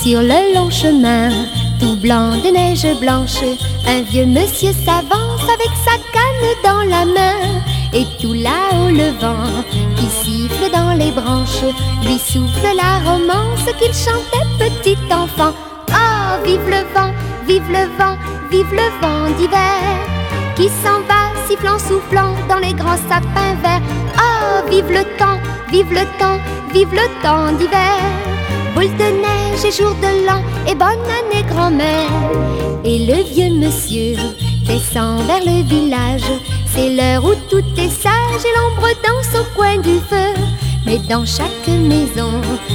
Sur le long chemin, tout blanc de neige blanche, un vieux monsieur s'avance avec sa canne dans la main. Et tout là-haut le vent qui siffle dans les branches lui souffle la romance qu'il chantait petit enfant. Oh, vive le vent, vive le vent, vive le vent d'hiver qui s'en va sifflant, soufflant dans les grands sapins verts. Oh, vive le temps, vive le temps, vive le temps d'hiver. Boule de neige et jour de l'an et bonne année grand-mère. Et le vieux monsieur descend vers le village. C'est l'heure où tout est sage et l'ombre danse au coin du feu. Mais dans chaque maison